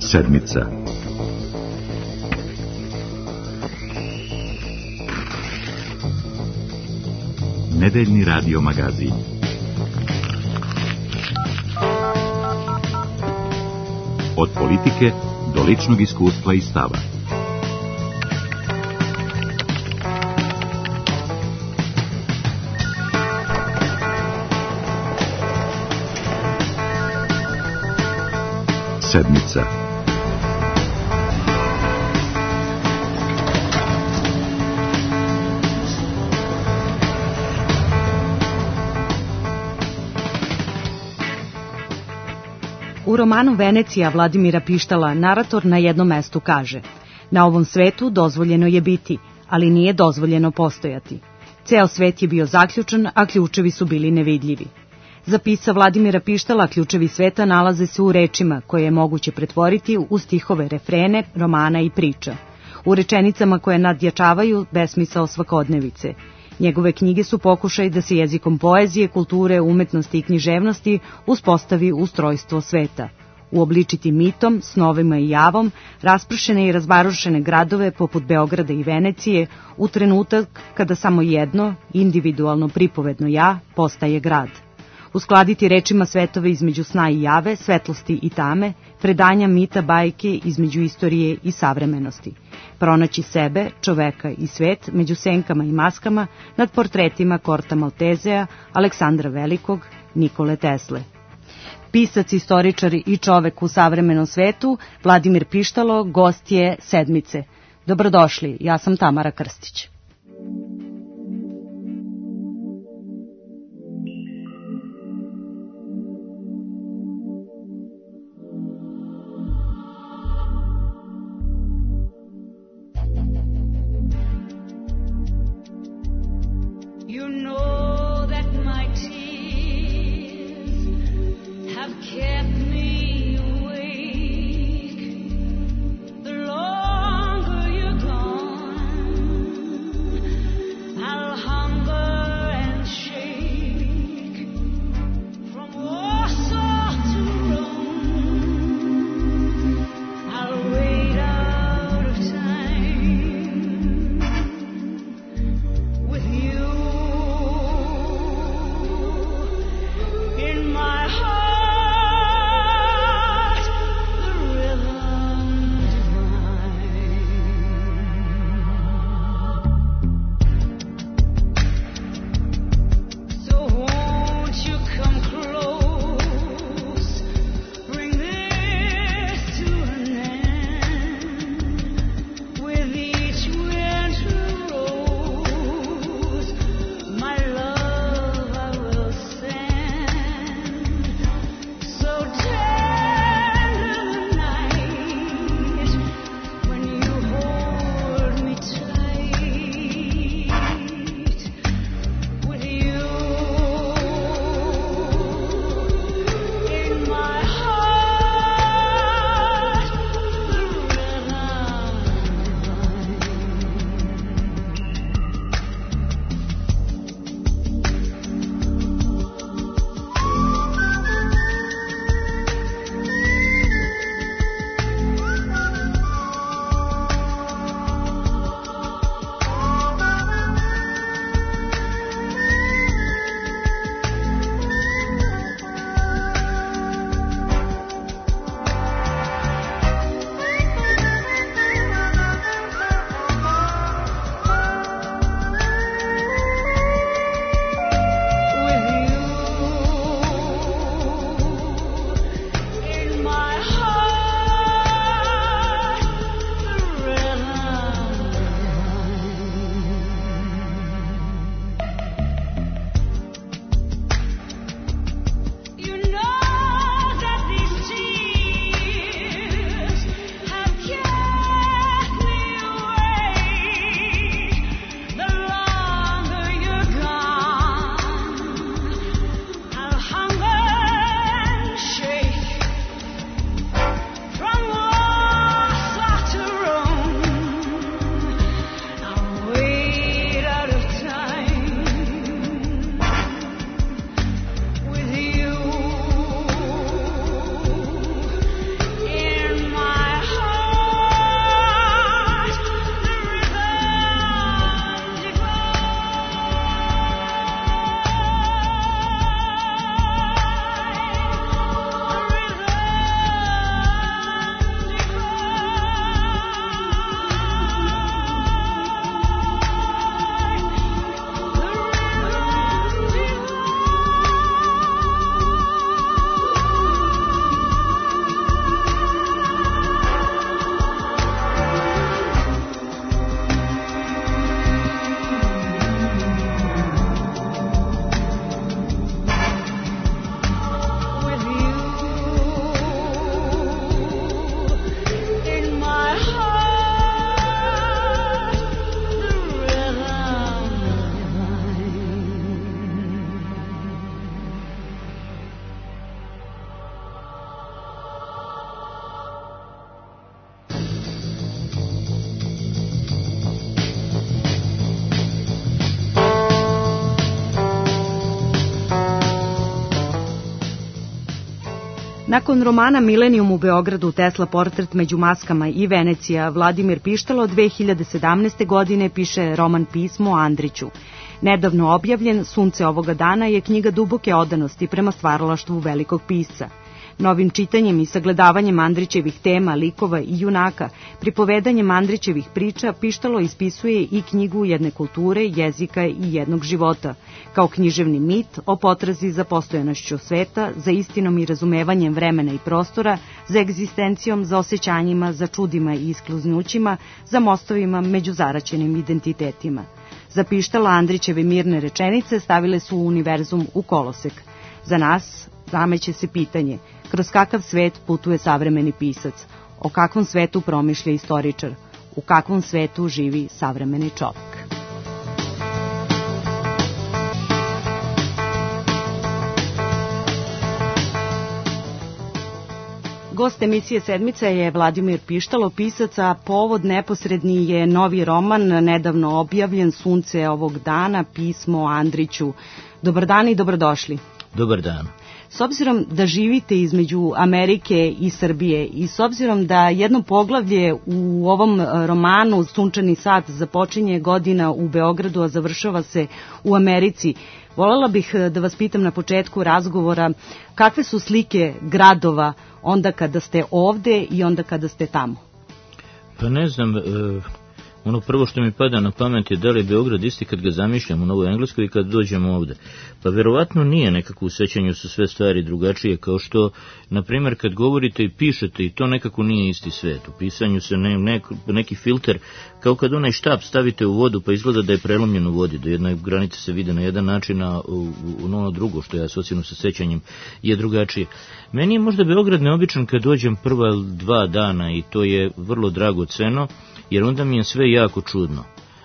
Sedmica. Nedeljni radio magazin. Od politike do ličnog iskustva i stava. Sedmica. U romanu Venecija Vladimira Pištala narator na jednom mestu kaže: na ovom svetu dozvoljeno je biti, ali nije dozvoljeno postojati. Ceo svet je bio zaključan, a ključevi su bili nevidljivi. Za pisca Vladimira Pištala ključevi sveta nalaze se u rečima koje je moguće pretvoriti u stihove, refrene, romana i priča. U rečenicama koje nadjačavaju besmisao svakodnevice. Njegove knjige su pokušaj da se jezikom poezije, kulture, umetnosti i književnosti uspostavi ustrojstvo sveta. Uobličiti mitom, snovima i javom, raspršene i razvarušene gradove poput Beograda i Venecije u trenutak kada samo jedno, individualno pripovedno ja, postaje grad. Uskladiti rečima svetove između sna i jave, svetlosti i tame, predanja mita bajke između istorije i savremenosti. Pronaći sebe, čoveka i svet među senkama i maskama nad portretima Korta Maltezea, Aleksandra Velikog, Nikole Tesle. Pisac, istoričar i čovek u savremenom svetu, Vladimir Pištalo, gost je Sedmice. Dobrodošli, ja sam Tamara Krstić. Nakon romana Milenijum u Beogradu, Tesla portret među maskama i Venecija, Vladimir Pištalo 2017. godine piše roman Pismo o Andriću. Nedavno objavljen Sunce ovoga dana je knjiga duboke odanosti prema stvaralaštvu velikog pisca. Novim čitanjem i sagledavanjem Andrićevih tema, likova i junaka, pripovedanjem Andrićevih priča, Pištalo ispisuje i knjigu jedne kulture, jezika i jednog života, kao književni mit o potrazi za postojanošću sveta, za istinom i razumevanjem vremena i prostora, za egzistencijom, za osjećanjima, za čudima i iskluznućima, za mostovima među zaraćenim identitetima. Za Pištala Andrićeve mirne rečenice stavile su univerzum u kolosek. Za nas nameće se pitanje, kroz kakav svet putuje savremeni pisac, o kakvom svetu promišlja istoričar, u kakvom svetu živi savremeni čovek. Gost emisije Sedmica je Vladimir Pištalo, pisac, a povod neposredni je novi roman, nedavno objavljen, Sunce ovog dana, Pismo o Andriću. Dobar dan i dobrodošli. Dobar dan. S obzirom da živite između Amerike i Srbije i s obzirom da jedno poglavlje u ovom romanu Sunčani sat započinje godina u Beogradu, a završava se u Americi, voljela bih da vas pitam na početku razgovora kakve su slike gradova onda kada ste ovde i onda kada ste tamo? Pa ne znam, ono prvo što mi pada na pamet je da li je Beograd isti kad ga zamišljam u Novoj Engleskoj i kad dođemo ovde. Pa verovatno nije, nekako u sećanju su sve stvari drugačije, kao što, na primjer, kad govorite i pišete i to nekako nije isti svet. U pisanju se neki filter, kao kad onaj štap stavite u vodu pa izgleda da je prelomljen u vodi, da jedna granica se vide na jedan način, a ono drugo što je asocijalno sa sećanjem je drugačije. Meni je možda Beograd neobičan kad dođem prva 2 dana i to je vrlo dragoceno, jer onda mi je sve jako čudno.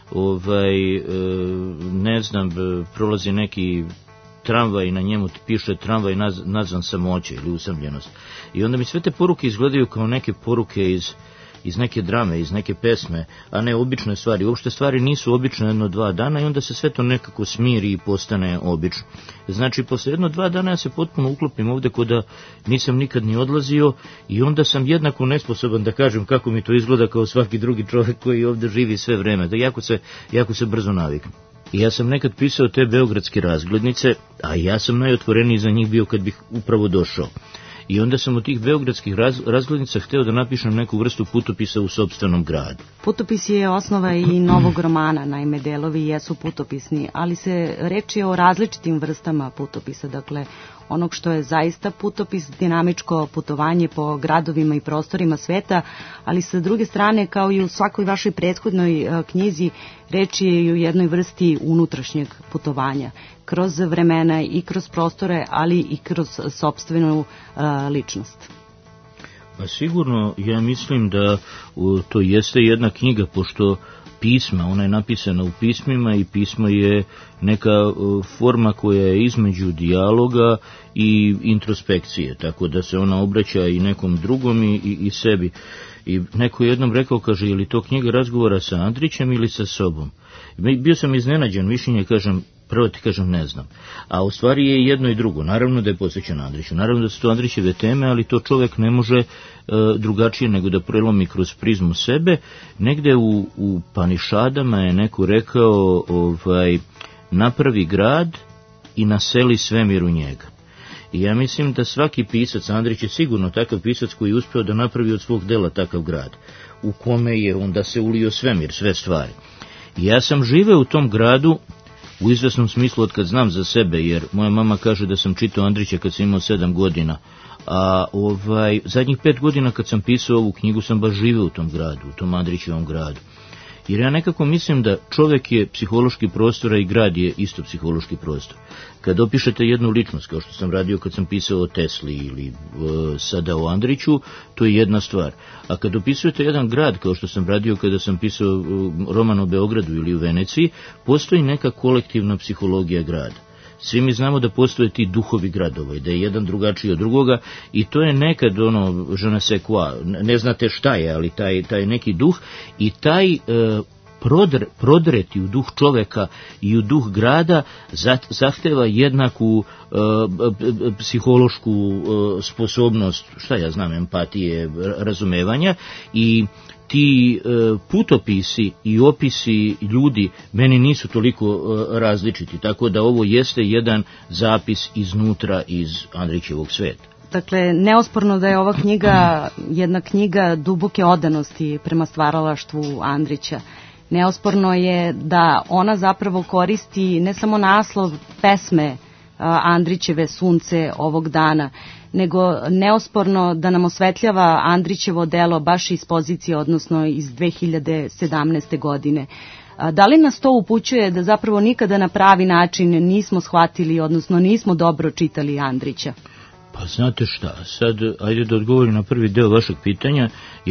Ne znam, prolazi neki tramvaj i na njemu piše tramvaj nazvan samoće ili usamljenost. I onda mi sve te poruke izgledaju kao neke poruke iz neke drame, iz neke pesme, a ne obične stvari. Uopšte stvari nisu obične 1-2 dana i onda se sve to nekako smiri i postane obično. Znači, posle 1-2 dana ja se potpuno uklopim ovde kod da nisam nikad ni odlazio i onda sam jednako nesposoban da kažem kako mi to izgleda kao svaki drugi čovjek koji ovde živi sve vreme. Da jako se brzo naviknem. I ja sam nekad pisao te beogradske razglednice, a ja sam najotvoreniji za njih bio kad bih upravo došao. I onda sam od tih beogradskih razglednica hteo da napišem neku vrstu putopisa u sopstvenom gradu. Putopis je osnova i novog romana, naime delovi jesu putopisni, ali se reči o različitim vrstama putopisa, dakle onog što je zaista putopis, dinamičko putovanje po gradovima i prostorima sveta, ali sa druge strane, kao i u svakoj vašoj prethodnoj knjizi, reči je i u jednoj vrsti unutrašnjeg putovanja, kroz vremena i kroz prostore, ali i kroz sopstvenu ličnost. Pa sigurno, ja mislim da to jeste jedna knjiga, pošto pisma, ona je napisana u pismima i pismo je neka forma koja je između dijaloga i introspekcije, tako da se ona obraća i nekom drugom i sebi. I neko je jednom rekao, kaže, je li to knjiga razgovora sa Andrićem ili sa sobom? Bio sam iznenađen, mišljenje, prvo ti kažem, ne znam. A u stvari je jedno i drugo. Naravno da je posvećen Andriću. Naravno da su to Andrićeve teme, ali to čovjek ne može drugačije nego da prelomi kroz prizmu sebe. Negde u Panišadama je neko rekao, napravi grad i naseli svemir u njega. I ja mislim da svaki pisac, Andrić je sigurno takav pisac koji je uspeo da napravi od svog dela takav grad, u kome je onda se ulio svemir, sve stvari. I ja sam živeo u tom gradu u izvesnom smislu od kad znam za sebe, jer moja mama kaže da sam čitao Andrića kad sam imao 7 godina, a zadnjih 5 godina kad sam pisao ovu knjigu sam baš živeo u tom gradu, u tom Andrićevom gradu. Jer ja nekako mislim da čovjek je psihološki prostor, a i grad je isto psihološki prostor. Kad opišete jednu ličnost, kao što sam radio kad sam pisao o Tesli ili sada o Andriću, to je jedna stvar. A kad opisujete jedan grad, kao što sam radio kada sam pisao roman o Beogradu ili u Veneciji, postoji neka kolektivna psihologija grada. Svi mi znamo da postoje ti duhovi gradova i da je jedan drugačiji od drugoga i to je nekad je ne sais quoi, ne znate šta je, ali taj neki duh i taj prodreti u duh čoveka i u duh grada zahteva jednaku psihološku sposobnost, šta ja znam, empatije, razumevanja, i ti putopisi i opisi ljudi meni nisu toliko različiti, tako da ovo jeste jedan zapis iznutra iz Andrićevog sveta. Dakle, neosporno da je ova knjiga jedna knjiga duboke odanosti prema stvaralaštvu Andrića. Neosporno je da ona zapravo koristi ne samo naslov pesme Andrićeve Sunce ovog dana, nego neosporno da nam osvetljava Andrićevo delo baš iz pozicije, odnosno iz 2017. godine. Da li nas to upućuje da zapravo nikada na pravi način nismo shvatili, odnosno nismo dobro čitali Andrića? Pa znate šta, sad ajde da odgovorim na prvi deo vašeg pitanja.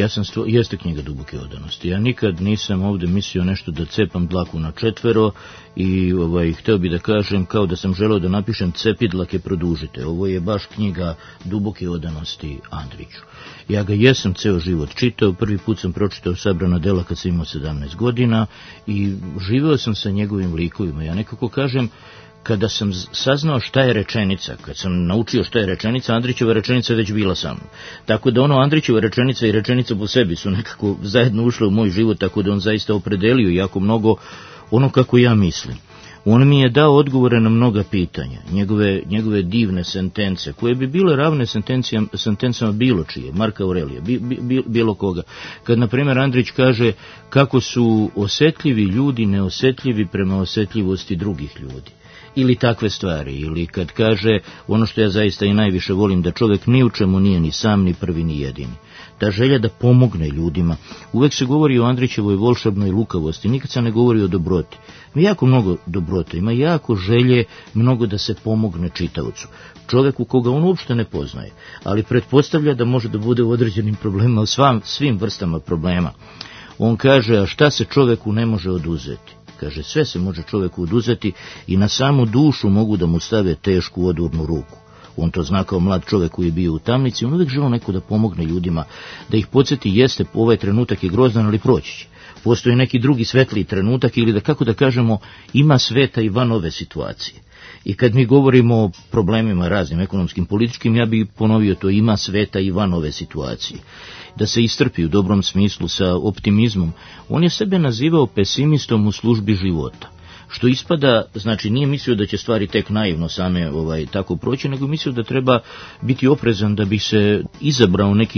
Jeste knjiga duboke odanosti. Ja nikad nisam ovde mislio nešto da cepam dlaku na četvero i hteo bi da kažem kao da sam želeo da napišem cepi dlake produžite. Ovo je baš knjiga duboke odanosti Andriću. Ja ga jesam ceo život čitao, prvi put sam pročitao sabrana dela kad sam imao 17 godina i živeo sam sa njegovim likovima. Ja nekako kažem, kada sam saznao šta je rečenica, kad sam naučio šta je rečenica, Andrićeva rečenica već bila sa mnom. Tako da Andrićeva rečenica i rečenica po sebi su nekako zajedno ušle u moj život, tako da on zaista opredelio jako mnogo ono kako ja mislim. On mi je dao odgovore na mnoga pitanja, njegove divne sentence, koje bi bile ravne sentencama bilo čije, Marka Aurelija, bilo koga. Kad, na primjer, Andrić kaže kako su osetljivi ljudi neosetljivi prema osetljivosti drugih ljudi. Ili takve stvari, ili kad kaže ono što ja zaista i najviše volim, da čovjek ni u čemu nije ni sam, ni prvi, ni jedini. Ta želja da pomogne ljudima. Uvek se govori o Andrićevoj volšebnoj lukavosti, nikad se ne govori o dobroti. Ima jako mnogo dobrote, ima jako želje mnogo da se pomogne čitaocu. Čovjeku koga on uopšte ne poznaje, ali pretpostavlja da može da bude u određenim problemima, u svim vrstama problema. On kaže, a šta se čovjeku ne može oduzeti? Kaže, sve se može čovjeku oduzeti i na samu dušu mogu da mu stave tešku odurnu ruku. On to zna kao mlad čovjek koji je bio u tamnici, on uvijek želeo neko da pomogne ljudima, da ih podsjeti, jeste, ovaj trenutak je grozan, ali proći će. Postoji neki drugi svetliji trenutak ili da, kako da kažemo, ima sveta i van ove situacije. I kad mi govorimo o problemima raznim, ekonomskim, političkim, ja bih ponovio to, ima sveta i van ove situacije. Da se istrpi u dobrom smislu sa optimizmom. On je sebe nazivao pesimistom u službi života. Što ispada, znači nije mislio da će stvari tek naivno same tako proći, nego mislio da treba biti oprezan da bi se izabrao neki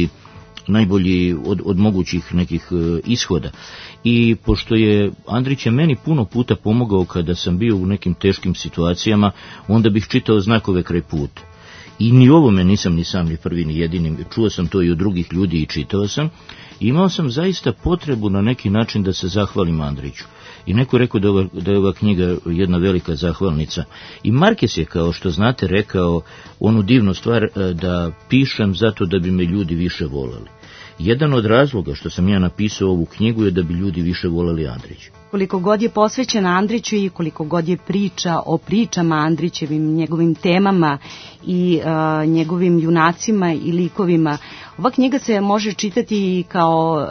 najbolji od mogućih nekih ishoda. I pošto je Andrić je meni puno puta pomogao kada sam bio u nekim teškim situacijama, onda bih čitao znakove kraj puta. I ni ovome nisam ni sam, ni prvi, ni jedini. Čuo sam to i od drugih ljudi i čitao sam. I imao sam zaista potrebu na neki način da se zahvalim Andriću. I neko rekao da je ova knjiga jedna velika zahvalnica. I Markes je, kao što znate, rekao onu divnu stvar da pišem zato da bi me ljudi više voleli. Jedan od razloga što sam ja napisao ovu knjigu je da bi ljudi više voleli Andrića. Koliko god je posvećena Andriću i koliko god je priča o pričama Andrićevim, njegovim temama i njegovim junacima i likovima, ova knjiga se može čitati kao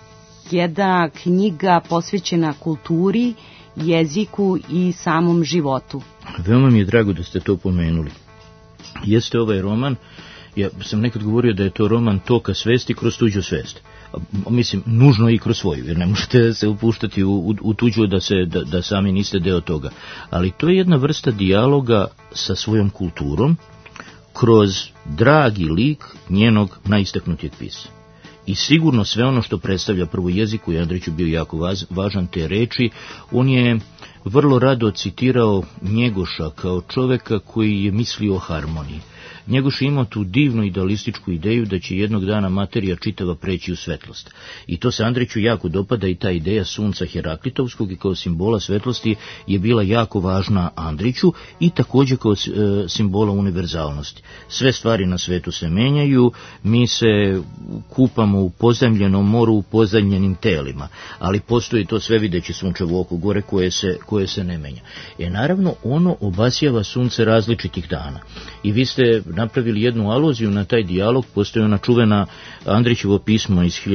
jedna knjiga posvećena kulturi, jeziku i samom životu. Veoma mi je drago da ste to pomenuli. Jeste ovaj roman, ja sam nekad govorio da je to roman toka svesti kroz tuđu svest. Mislim, nužno i kroz svoju, jer ne možete se upuštati u tuđu da sami niste deo toga. Ali to je jedna vrsta dijaloga sa svojom kulturom kroz dragi lik njenog najistaknutijeg pisa. I sigurno sve ono što predstavlja prvo jezik, koji je Andriću bio jako važan, te reči, on je vrlo rado citirao Njegoša kao čoveka koji je mislio o harmoniji. Njegoš je imao tu divnu idealističku ideju da će jednog dana materija čitava preći u svetlost. I to se Andriću jako dopada i ta ideja sunca Heraklitovskog i kao simbola svetlosti je bila jako važna Andriću i također kao simbola univerzalnosti. Sve stvari na svetu se menjaju, mi se kupamo u pozajmljenom moru u pozajmljenim telima, ali postoji to svevideće sunčevo oko gore koje se ne menja. Naravno, ono obasjava sunce različitih dana. I vi ste napravili jednu aluziju na taj dijalog, postoji ona čuvena Andrićevo pismo iz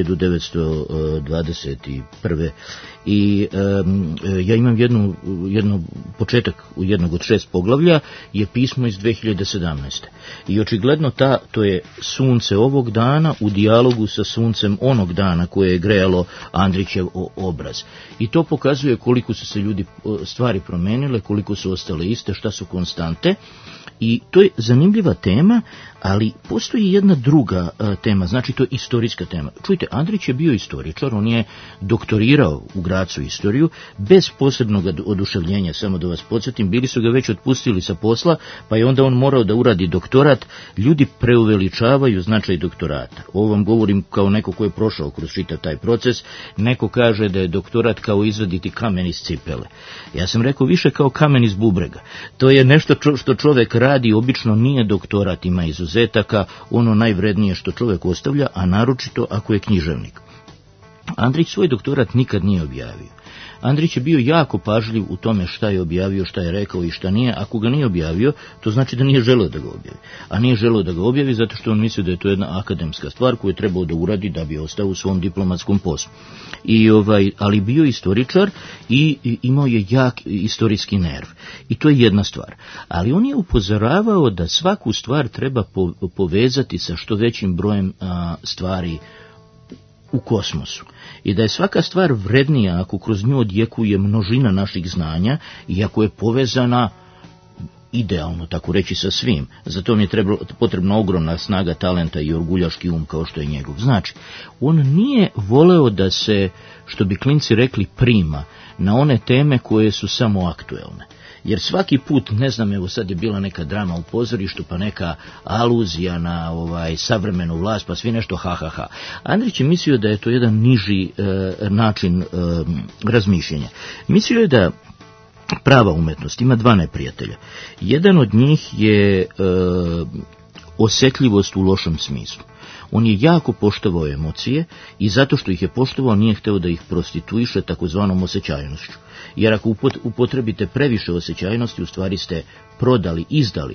1921. I ja imam jednu početak u jednog od 6 poglavlja, je pismo iz 2017. I očigledno to je sunce ovog dana u dijalogu sa suncem onog dana koje je grejalo Andrićev obraz. I to pokazuje koliko su se stvari promenile, koliko su ostale iste, šta su konstante. I to je zanimljiva tema, ali postoji jedna druga tema, znači to je istorijska tema. Čujte, Andrić je bio istoričar, on je doktorirao u Gracu istoriju, bez posebnog oduševljenja, samo da vas podsjetim, bili su ga već otpustili sa posla, pa je onda on morao da uradi doktorat. Ljudi preuveličavaju značaj doktorata. Ovo vam govorim kao neko ko je prošao kroz čitav taj proces. Neko kaže da je doktorat kao izvaditi kamen iz cipele. Ja sam rekao više kao kamen iz bubrega. To je nešto što čovek radi, obično nije doktorat, ima izuzetaka, ono najvrednije što čovjek ostavlja, a naročito ako je književnik. Andrić svoj doktorat nikad nije objavio. Andrić je bio jako pažljiv u tome šta je objavio, šta je rekao i šta nije. Ako ga nije objavio, to znači da nije želeo da ga objavi. A nije želeo da ga objavi zato što on mislio da je to jedna akademska stvar koju je trebao da uradi da bi ostao u svom diplomatskom poslu. Ali bio istoričar i imao je jak istorijski nerv. I to je jedna stvar. Ali on je upozoravao da svaku stvar treba povezati sa što većim brojem stvari u kosmosu. I da je svaka stvar vrednija ako kroz nju odjekuje množina naših znanja i ako je povezana idealno, tako reći, sa svim. Zato mi je potrebna ogromna snaga talenta i orguljaški kao što je njegov. Znači, on nije voleo da se, što bi klinci rekli, prima na one teme koje su samo aktuelne. Jer svaki put, ne znam, evo sad je bila neka drama u pozorištu, pa neka aluzija na savremenu vlast, pa svi nešto ha. Andrić je mislio da je to jedan niži način razmišljanja. Mislio je da prava umetnost ima 2 neprijatelja. Jedan od njih je osjetljivost u lošem smislu. On je jako poštovao emocije i zato što ih je poštovao nije hteo da ih prostituiše takozvanom osjećajnošću. Jer ako upotrebite previše osjećajnosti, u stvari ste prodali, izdali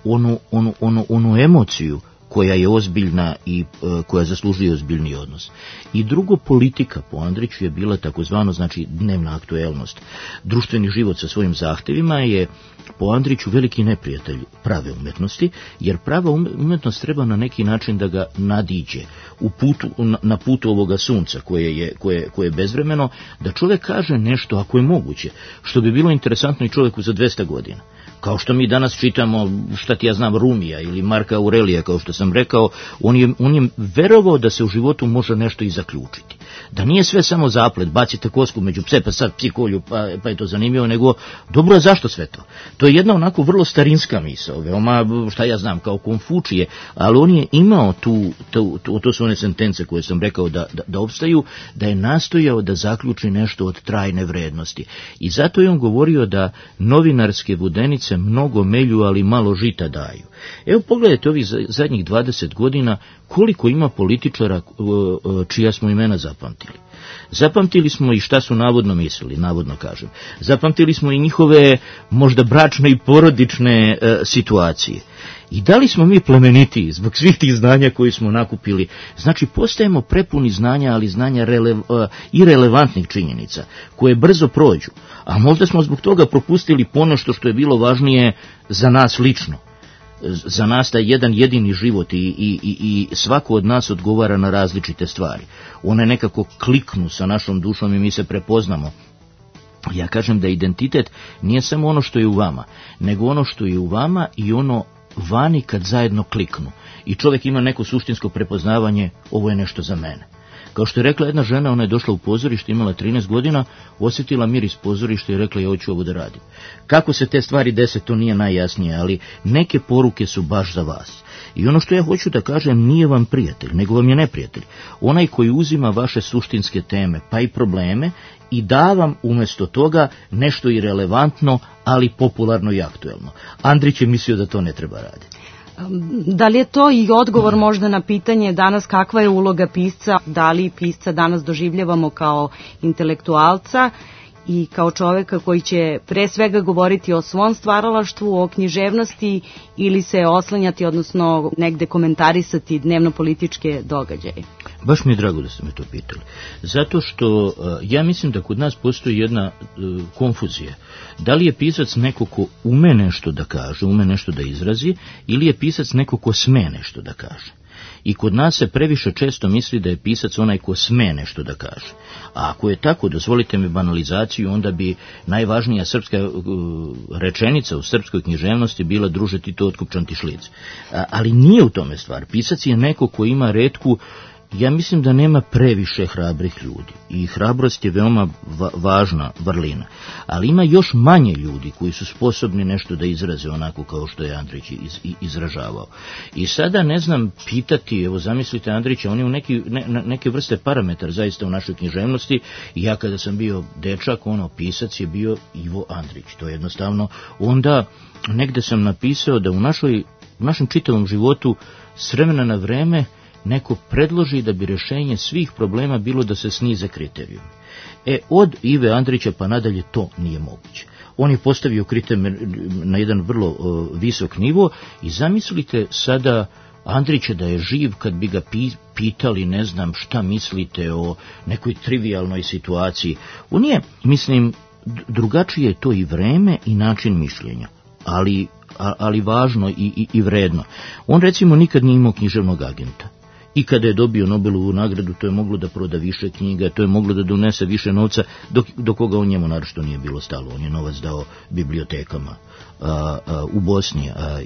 onu emociju koja je ozbiljna i koja zaslužuje ozbiljni odnos. I drugo, politika po Andriću je bila takozvano, znači, dnevna aktuelnost. Društveni život sa svojim zahtevima je po Andriću veliki neprijatelj prave umetnosti, jer prava umetnost treba na neki način da ga nadiđe na putu ovoga sunca koje je bezvremeno, da čovjek kaže nešto ako je moguće, što bi bilo interesantno i čovjeku za 200 godina. Kao što mi danas čitamo, šta ti ja znam, Rumija ili Marka Aurelija, kao što sam rekao, on je verovao da se u životu može nešto i zaključiti. Da nije sve samo zaplet, bacite kosku među pse, pa sad psi kolju, pa je to zanimljivo, nego, dobro, a zašto sve to? To je jedna onako vrlo starinska misao, veoma, šta ja znam, kao Konfučije, ali on je imao to su one sentence koje sam rekao da opstaju, da je nastojao da zaključi nešto od trajne vrednosti. I zato je on govorio da novinarske vodenice mnogo melju, ali malo žita daju. Evo pogledajte ovih zadnjih 20 godina koliko ima političara čija smo imena zapamtili. Zapamtili smo i šta su navodno mislili, navodno kažem. Zapamtili smo i njihove možda bračne i porodične situacije. I da li smo mi plemenitiji zbog svih tih znanja koji smo nakupili? Znači, postajemo prepuni znanja, ali znanja irelevantnih činjenica, koje brzo prođu. A možda smo zbog toga propustili ponešto što je bilo važnije za nas lično. Za nas taj jedan jedini život i svako od nas odgovara na različite stvari. One nekako kliknu sa našom dušom i mi se prepoznamo. Ja kažem da identitet nije samo ono što je u vama, nego ono što je u vama i ono vani kad zajedno kliknu. I čovjek ima neko suštinsko prepoznavanje, ovo je nešto za mene. Kao što je rekla jedna žena, ona je došla u pozorište, imala 13 godina, osjetila miris pozorišta i rekla, ja hoću ovo da radim. Kako se te stvari dese, to nije najjasnije, ali neke poruke su baš za vas. I ono što ja hoću da kažem, nije vam prijatelj, nego vam je neprijatelj. Onaj koji uzima vaše suštinske teme, pa i probleme, i da vam umjesto toga nešto irelevantno, ali popularno i aktuelno. Andrić je mislio da to ne treba raditi. Da li je to i odgovor možda na pitanje danas kakva je uloga pisca, da li pisca danas doživljavamo kao intelektualca i kao čoveka koji će pre svega govoriti o svom stvaralaštvu, o književnosti ili se oslanjati, odnosno negde komentarisati dnevno-političke događaje? Baš mi je drago da ste me to pitali. Zato što ja mislim da kod nas postoji jedna konfuzija. Da li je pisac neko ko ume nešto da kaže, ume nešto da izrazi, ili je pisac neko ko sme nešto da kaže. I kod nas se previše često misli da je pisac onaj ko sme nešto da kaže. A ako je tako, dozvolite mi banalizaciju, onda bi najvažnija srpska rečenica u srpskoj književnosti bila druže ti to otkupčan ti šlic. Ali nije u tome stvar. Pisac je neko ko ima retku. Ja mislim da nema previše hrabrih ljudi i hrabrost je veoma važna vrlina, ali ima još manje ljudi koji su sposobni nešto da izraze onako kao što je Andrić izražavao. I sada ne znam pitati, evo zamislite Andrića, on je u neke vrste parametar zaista u našoj književnosti i ja kada sam bio dečak, pisac je bio Ivo Andrić. To je jednostavno, onda negde sam napisao da u našem čitavom životu s vremena na vreme neko predloži da bi rješenje svih problema bilo da se snize kriterijumi. Od Ive Andrića pa nadalje to nije moguće. On je postavio kriterij na jedan vrlo visok nivo i zamislite sada Andrića da je živ kad bi ga pitali, ne znam šta mislite o nekoj trivialnoj situaciji. On je, mislim, drugačije je to i vreme i način mišljenja, ali važno i vredno. On recimo nikad nije imao književnog agenta. I kada je dobio Nobelovu nagradu, to je moglo da proda više knjiga, to je moglo da donese više novca, do koga on njemu naročito nije bilo stalo. On je novac dao bibliotekama u Bosni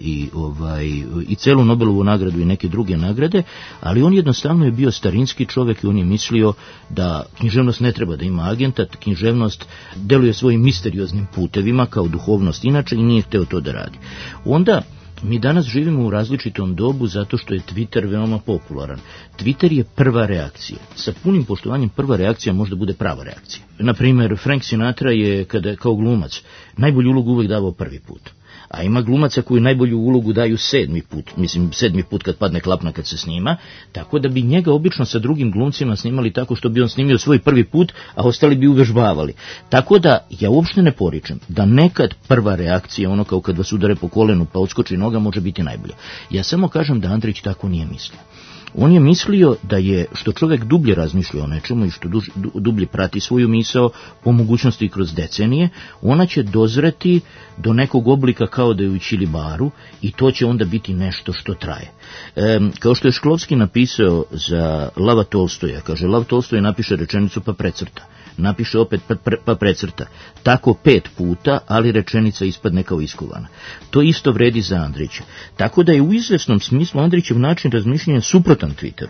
i celu Nobelovu nagradu i neke druge nagrade, ali on jednostavno je bio starinski čovjek i on je mislio da književnost ne treba da ima agenta, književnost deluje svojim misterioznim putevima kao duhovnost inače i nije hteo to da radi. Onda mi danas živimo u različitom dobu zato što je Twitter veoma popularan. Twitter je prva reakcija. Sa punim poštovanjem prva reakcija možda bude prava reakcija. Naprimjer, Frank Sinatra je kao glumac najbolju ulogu uvijek davao prvi put. A ima glumaca koji najbolju ulogu daju 7. put, mislim 7. put kad padne klapna kad se snima, tako da bi njega obično sa drugim glumcima snimali tako što bi on snimio svoj prvi put, a ostali bi uvežbavali. Tako da ja uopšte ne poričem da nekad prva reakcija, kao kad vas udare po kolenu pa odskoči noga, može biti najbolja. Ja samo kažem da Andrić tako nije mislio. On je mislio da je, što čovjek dublje razmišlja o nečemu i što dublje prati svoju misao, po mogućnosti kroz decenije, ona će dozreti do nekog oblika kao da je u Čilibaru i to će onda biti nešto što traje. Kao što je Šklovski napisao za Lava Tolstoja, kaže, Lav Tolstoj napiše rečenicu pa precrta. Napiše opet pa precrta. Tako 5 puta, ali rečenica ispadne kao iskovana. To isto vredi za Andrića. Tako da je u izvesnom smislu Andrićev način razmišljanja suprotan Twitteru.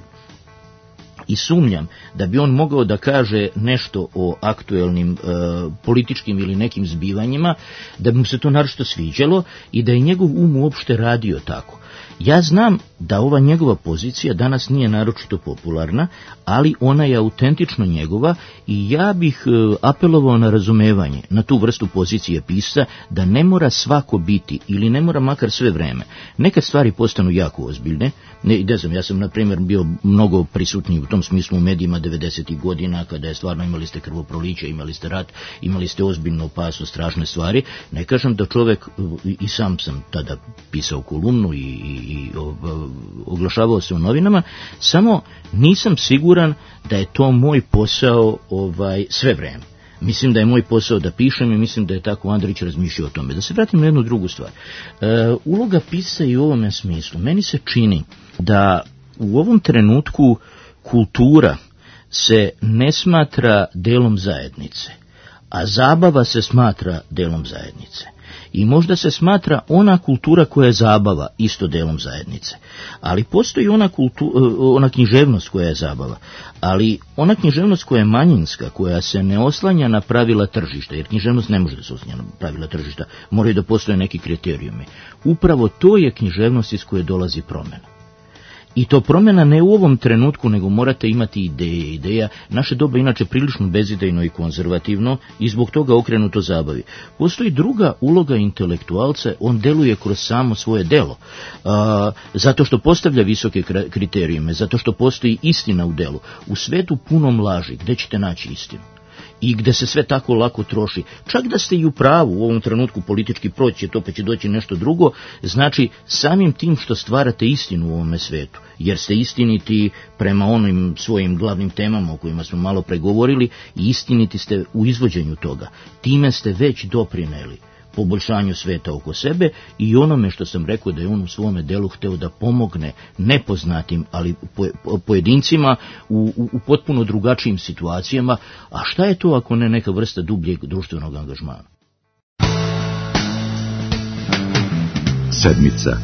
I sumnjam da bi on mogao da kaže nešto o aktuelnim političkim ili nekim zbivanjima, da bi mu se to naročito sviđalo i da je njegov uopšte radio tako. Ja znam da ova njegova pozicija danas nije naročito popularna, ali ona je autentično njegova i ja bih apelovao na razumevanje, na tu vrstu pozicije pisca, da ne mora svako biti ili ne mora makar sve vreme. Neke stvari postanu jako ozbiljne. Ne znam, ja sam na primjer bio mnogo prisutniji u tom smislu u medijima 90. godina, kada je stvarno imali ste krvoproliće, imali ste rat, imali ste ozbiljnu opasnost, strašne stvari. Ne kažem da čovjek, i sam tada pisao kolumnu i oglašavao se u novinama, samo nisam siguran da je to moj posao sve vreme. Mislim da je moj posao da pišem i mislim da je tako Andrić razmišljao o tome. Da se vratim na jednu drugu stvar. Uloga pisca i u ovome smislu. Meni se čini da u ovom trenutku kultura se ne smatra delom zajednice, a zabava se smatra delom zajednice. I možda se smatra ona kultura koja je zabava isto delom zajednice. Ali postoji ona književnost koja je zabava. Ali ona književnost koja je manjinska, koja se ne oslanja na pravila tržišta, jer književnost ne može da se oslanja na pravila tržišta, moraju da postoje neki kriterijumi. Upravo to je književnost iz koje dolazi promjena. I to promjena ne u ovom trenutku, nego morate imati ideja. Naše doba inače prilično bezidejno i konzervativno i zbog toga okrenuto zabavi. Postoji druga uloga intelektualca, on deluje kroz samo svoje delo. Zato što postavlja visoke kriterijume, zato što postoji istina u delu. U svetu punom laži, gdje ćete naći istinu? i gde se sve tako lako troši. Čak da ste i u pravu u ovom trenutku politički proći to pa će doći nešto drugo, znači samim tim što stvarate istinu u ovome svetu, jer ste istiniti prema onim svojim glavnim temama o kojima smo malo pregovorili i istiniti ste u izvođenju toga. Time ste već doprineli poboljšanju sveta oko sebe i onome što sam rekao da je on u svome delu hteo da pomogne nepoznatim, ali pojedincima u potpuno drugačijim situacijama, a šta je to ako ne neka vrsta dubljeg društvenog angažmana? Sedmica.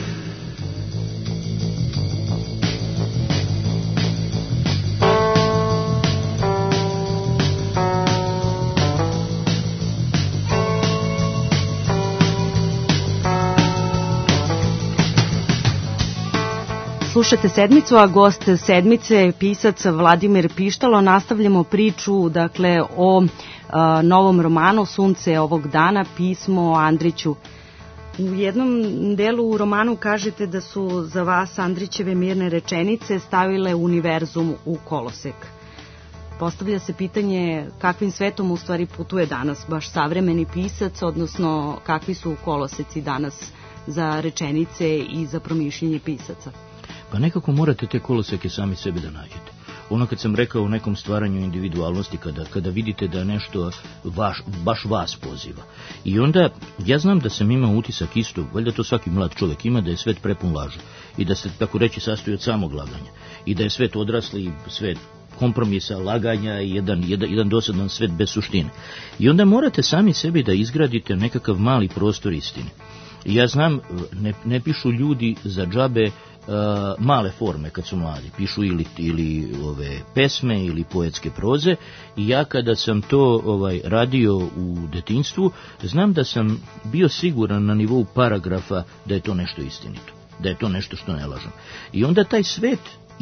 Slušate Sedmicu, a gost Sedmice je pisac Vladimir Pištalo. Nastavljamo priču, dakle, o novom romanu Sunce ovog dana, pismo Andriću. U jednom delu u romanu kažete da su za vas Andrićeve mirne rečenice stavile univerzum u kolosek. Postavlja se pitanje kakvim svetom u stvari putuje danas baš savremeni pisac, odnosno kakvi su koloseci danas za rečenice i za promišljenje pisaca. Pa nekako morate te koloseke sami sebe da nađete. Ono kad sam rekao o nekom stvaranju individualnosti, kada vidite da nešto baš vas poziva. I onda, ja znam da sam imao utisak isto, valjda to svaki mlad čovjek ima, da je svet prepun laži. I da se, tako reći, sastoji od samog laganja. I da je svet odrasli, svet kompromisa, laganja i jedan dosadan svet bez suštine. I onda morate sami sebi da izgradite nekakav mali prostor istine. I ja znam, ne pišu ljudi za džabe male forme kad su mladi, pišu ili ove pesme ili poetske proze i ja kada sam to radio u detinjstvu, znam da sam bio siguran na nivou paragrafa da je to nešto istinito, da je to nešto što ne lažem. I onda taj svet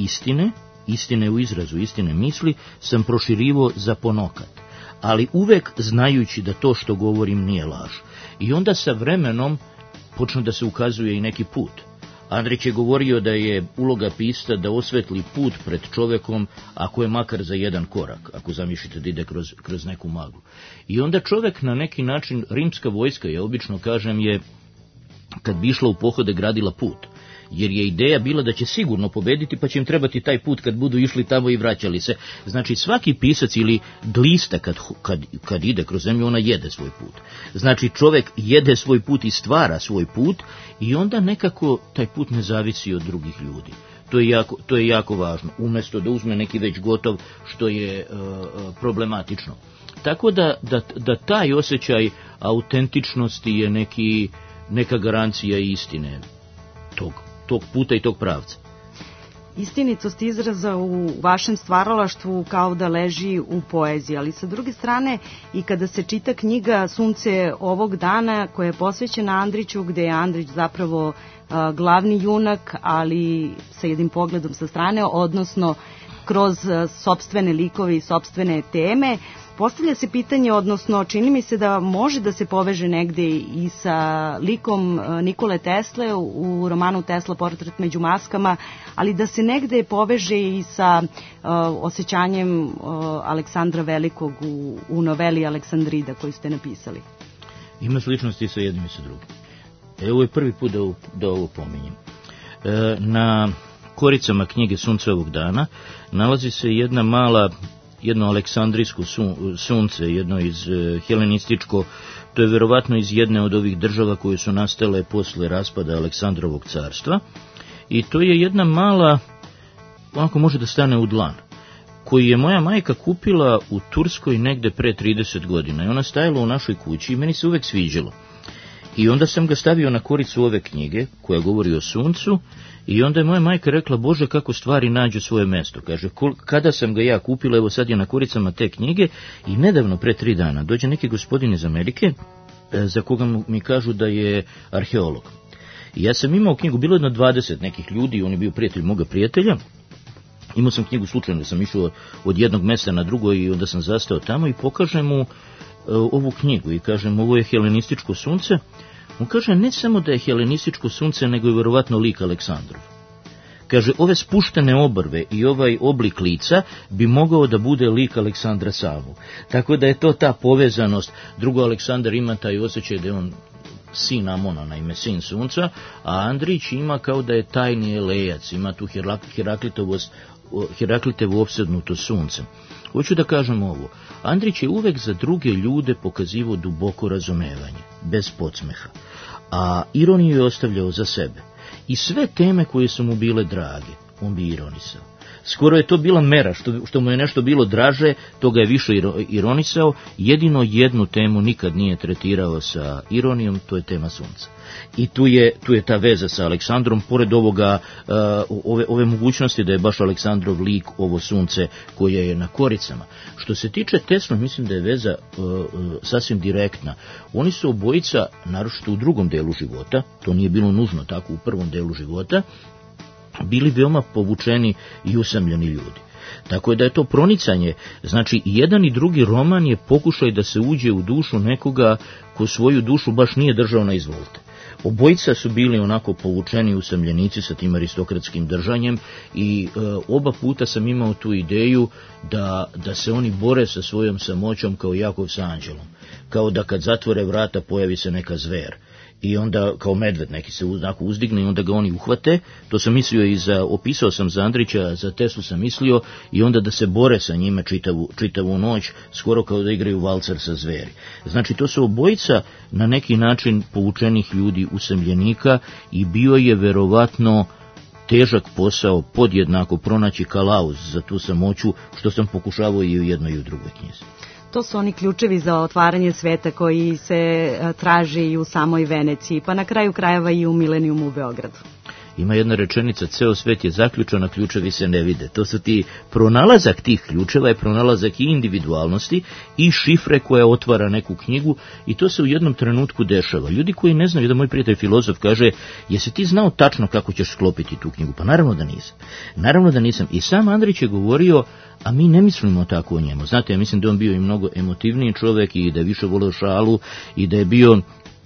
istine u izrazu, istine misli, sam proširivo za ponokat, ali uvek znajući da to što govorim nije laž. I onda sa vremenom počne da se ukazuje i neki put. Andrić je govorio da je uloga pisca da osvetli put pred čovekom, ako je makar za jedan korak, ako zamišljate da ide kroz neku maglu. I onda čovek na neki način, rimska vojska, ja obično kažem, je kad bi išla u pohode gradila put, jer je ideja bila da će sigurno pobediti, pa će im trebati taj put kad budu išli tamo i vraćali se. Znači svaki pisac ili glista kad ide kroz zemlju, ona jede svoj put. Znači čovjek jede svoj put i stvara svoj put i onda nekako taj put ne zavisi od drugih ljudi. To je jako važno, umjesto da uzme neki već gotov, što je problematično. Tako da taj osjećaj autentičnosti je neka garancija istine tog puta i tog pravca. Istinitost izraza u vašem stvaralaštvu kao da leži u poeziji, ali sa druge strane i kada se čita knjiga Sunce ovog dana koja je posvećena Andriću, gde je Andrić zapravo glavni junak, ali sa jednim pogledom sa strane, odnosno kroz sopstvene likove i sopstvene teme, postavlja se pitanje, odnosno čini mi se da može da se poveže negde i sa likom Nikole Tesle u romanu Tesla portret među maskama, ali da se negde poveže i sa osjećanjem Aleksandra Velikog u noveli Aleksandrida koju ste napisali. Ima sličnosti sa jednim i sa drugim. Ovo je prvi put da ovo pominjem. Na koricama knjige Sunce ovog dana nalazi se jedno aleksandrijsko sunce, jedno iz helenističko, to je verovatno iz jedne od ovih država koje su nastale posle raspada Aleksandrovog carstva i to je jedna mala, onako može da stane u dlan, koju je moja majka kupila u Turskoj negde pre 30 godina i ona stajala u našoj kući i meni se uvek sviđalo. I onda sam ga stavio na koricu ove knjige koja govori o suncu i onda je moja majka rekla, Bože, kako stvari nađu svoje mesto. Kaže, kada sam ga ja kupila, evo sad je na koricama te knjige i nedavno, pre 3 dana, dođe neki gospodin iz Amerike za koga mi kažu da je arheolog. I ja sam imao knjigu, bilo jedno 20 nekih ljudi, on je bio prijatelj moga prijatelja. Imao sam knjigu slučajno da sam išao od jednog mesta na drugo i onda sam zastao tamo i pokažem mu ovu knjigu i kažem, ovo je helenističko sunce. On kaže, ne samo da je helenističko sunce, nego je verovatno lik Aleksandrov. Kaže, ove spuštene obrve i ovaj oblik lica bi mogao da bude lik Aleksandra Savu. Tako da je to ta povezanost. Drugo, Aleksandar ima taj osjećaj da je on sin Amona, naime sin sunca, a Andrić ima kao da je tajni elejac, ima tu Heraklitevu opsednutost suncem. Hoću da kažem ovo, Andrić je uvek za druge ljude pokazivao duboko razumevanje, bez podsmeha, a ironiju je ostavljao za sebe. I sve teme koje su mu bile drage, on bi ironisao. Skoro je to bila mera, što mu je nešto bilo draže, to ga je više ironisao. Jedino jednu temu nikad nije tretirao sa ironijom, to je tema sunca. I tu je ta veza sa Aleksandrom, pored ove mogućnosti da je baš Aleksandrov lik ovo sunce koje je na koricama. Što se tiče Tesla, mislim da je veza sasvim direktna. Oni su obojica, naročito u drugom delu života, to nije bilo nužno tako u prvom delu života, bili veoma povučeni i usamljeni ljudi. Tako je da je to pronicanje, znači jedan i drugi roman je pokušaj da se uđe u dušu nekoga ko svoju dušu baš nije držao na izvolte. Obojica su bili onako povučeni usamljenici sa tim aristokratskim držanjem i oba puta sam imao tu ideju da se oni bore sa svojom samoćom kao Jakov sa anđelom. Kao da kad zatvore vrata pojavi se neka zver. I onda kao medved neki se uzdigne i onda ga oni uhvate. To sam mislio opisao sam za Andrića, za Teslu sam mislio, i onda da se bore sa njime čitavu noć, skoro kao da igraju valcer sa zveri. Znači to su obojica na neki način povučenih ljudi usamljenika i bio je verovatno težak posao podjednako pronaći kalauz za tu samoću, što sam pokušavao i u jednoj i u drugoj knjizi. To su oni ključevi za otvaranje sveta koji se traži i u samoj Veneciji, pa na kraju krajeva i u Milenijumu u Beogradu. Ima jedna rečenica, ceo svet je zaključan, a ključevi se ne vide. To su pronalazak tih ključeva je pronalazak i individualnosti i šifre koja otvara neku knjigu, i to se u jednom trenutku dešava. Ljudi koji ne znaju, jedan moj prijatelj filozof kaže, jesi ti znao tačno kako ćeš sklopiti tu knjigu? Pa naravno da nisam. I sam Andrić je govorio, a mi ne mislimo tako o njemu. Znate, ja mislim da on bio i mnogo emotivniji čovjek i da je više voleo šalu i da je bio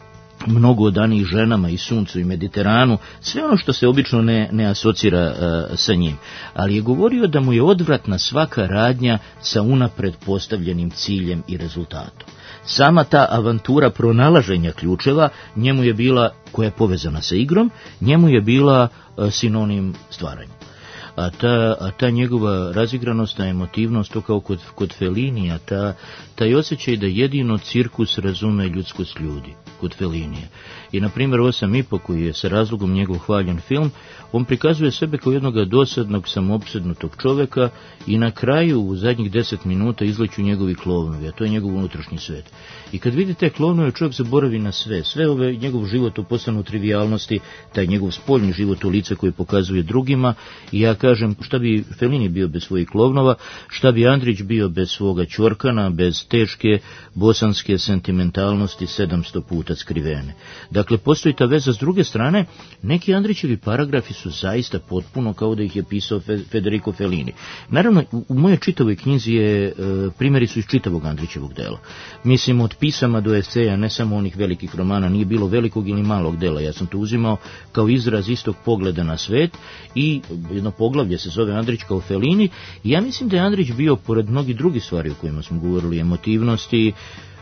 mnogo odanijih ženama i suncu i Mediteranu, sve ono što se obično ne asocira sa njim. Ali je govorio da mu je odvratna svaka radnja sa unapred postavljenim ciljem i rezultatom. Sama ta avantura pronalaženja ključeva njemu je bila, koja je povezana sa igrom, njemu je bila sinonim stvaranja. A ta njegova razigranost, ta emotivnost, to kao kod Fellinija, taj osjećaj da jedino cirkus razume ljudskost ljudi, kod Fellinija. I, na primjer, 8,5, koji je sa razlogom njegov hvaljen film, on prikazuje sebe kao jednog dosadnog, samoopsednutog čoveka i na kraju, u zadnjih 10 minuta, izleću njegovi klovnovi, a to je njegov unutrašnji svet. I kad vidi te klovnove, čovjek zaboravi na sve njegov život postanu trivijalnosti, taj njegov spoljni život u lice koji pokazuje drugima. I ja kažem, šta bi Fellini bio bez svojih klovnova, šta bi Andrić bio bez svoga ćorkana, bez teške bosanske sentimentalnosti 700 puta skrivene. Dakle, postoji ta veza. S druge strane, neki Andrićevi paragrafi su zaista potpuno kao da ih je pisao Federico Fellini. Naravno, u mojoj čitavoj knjizi primjeri su iz čitavog Andrićevog dela. Mislim, od pisama do eseja, ne samo onih velikih romana, nije bilo velikog ili malog dela. Ja sam to uzimao kao izraz istog pogleda na svet i jedno poglavlje se zove Andrić kao Fellini. I ja mislim da je Andrić bio, pored mnogih drugih stvari o kojima smo govorili, emotivnosti,